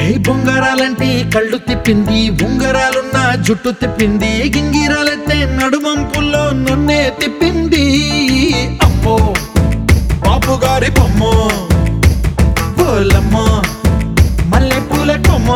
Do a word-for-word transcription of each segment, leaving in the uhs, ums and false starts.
ఏ బొంగరాలంటే కళ్ళు తిప్పింది, ఉంగరాలున్న జుట్టు తిప్పింది, గింగిరాలైతే నడుమంపుల్లో నన్నే తిప్పింది. అమ్మో బాబు గారి బొమ్మ, పోలమ్మ మల్లె పూల కొమ్మ,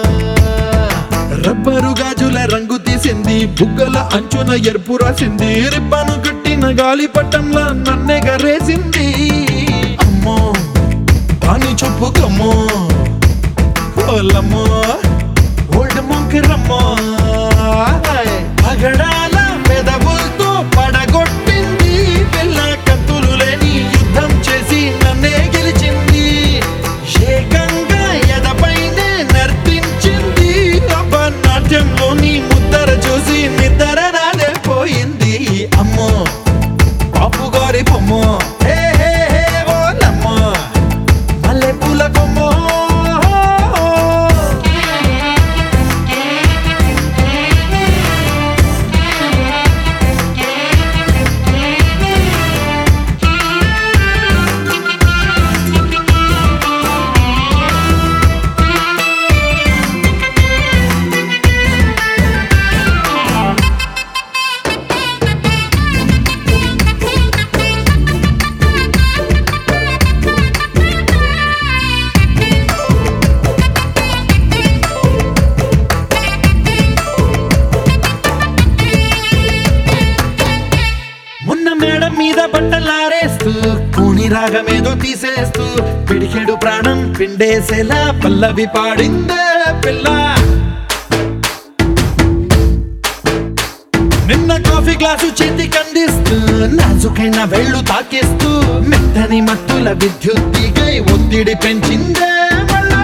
రబ్బరు గాజుల రంగు తీసింది, బుగ్గల అంచున ఎరుపు రాసింది, రిబ్బను కట్టిన గాలి పట్టంలా నన్నే గరేసింది. అమ్మో దాని చూపు కమ్మో, పోలమ్మో ఓల్డ్ మొంకిరమ్మో, పగడాల పెదవులతో పడగొట్టింది, పిల్ల కత్తులు లేని యుద్ధం చేసి నన్నే గెలిచింది, ఏకంగా ఎదపైనే నర్తించింది, నాట్యంలోని ముద్దర చూసి నిద్ర నాదే పోయింది. అమ్మో బాపు గారి బొమ్మ, హే హే హే ఓలమ్మ మల్లె పూల కొమ్మ. మేడం మీద బట్టలారేస్తూ కూని రాగమేదో తీసేస్తూ పిడికెడు ప్రాణం పిండేసేలా పల్లవి పాడిందే పిల్ల. నిన్న కాఫీ గ్లాసు చేతి కందిస్తూ నాజుకైన వేళ్ళు తాకిస్తూ మెత్తని మత్తుల విద్యుత్ తీగై ఒత్తిడి పెంచిందే మళ్ళా.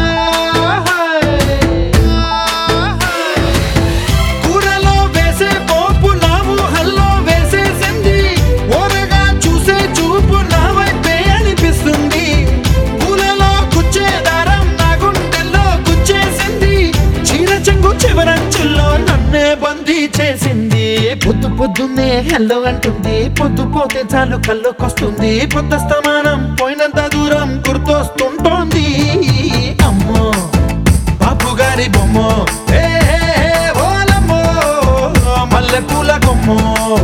కూరలో వేసే పోపు నా ఊహల్లో వేసేసింది, ఓరగా చూసే చూపు నా వైపే అనిపిస్తుంది, పూలలో గుచ్చే దారం నా గుండెల్లో గుచ్చేసింది, చీర చెంగు చివరంచుల్లో నన్నే బందీ చేసింది. పొద్దు పొద్దున్నే హెల్లో అంటుంది, పొద్దు పోతే చాలు కళ్ళొకొస్తుంది, పొద్దు స్తమానం పోయినంత దూరం గుర్తొస్తుంటోంది. అమ్మో బాపు గారి బొమ్మ, హే హే హే ఓలమ్మో మల్లె పూల కొమ్మ.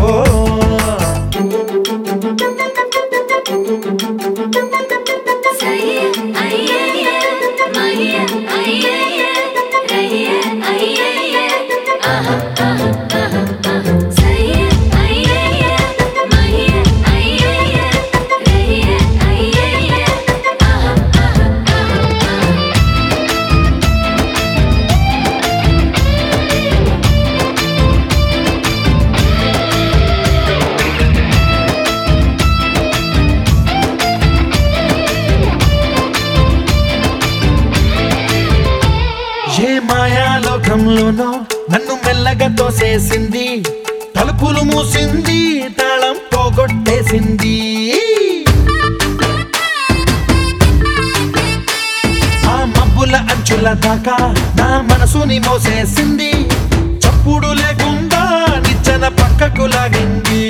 ఏ మాయాలోకంలోనో నన్ను మెల్లగా తోసేసింది, తలుపులు మూసింది, తాళం పోగొట్టేసింది, ఆ మబ్బుల అంచుల దాకా నా మనసుని మోసేసింది, చప్పుడు లేకుండా నిచ్చెన పక్కకు లాగింది,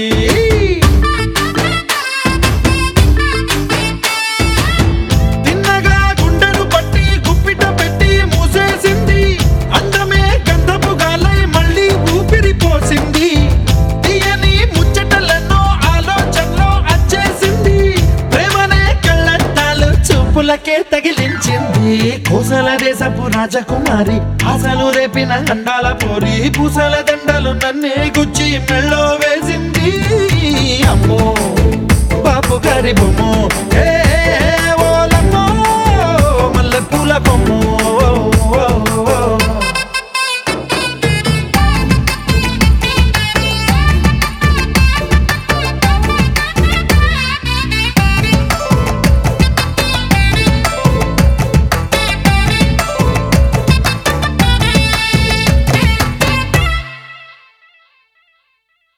పూలకే తగిలించింది, కోసల దేశపు రాజకుమారి, ఆశలు రేపిన అండాల పోరి, పూసల దండలు నన్నే గుచ్చి మెళ్ళో వేసింది. అమ్మో బాపు గారి బొమ్మ, హే హే ఓలమ్మో మల్లె పూల కొమ్మ.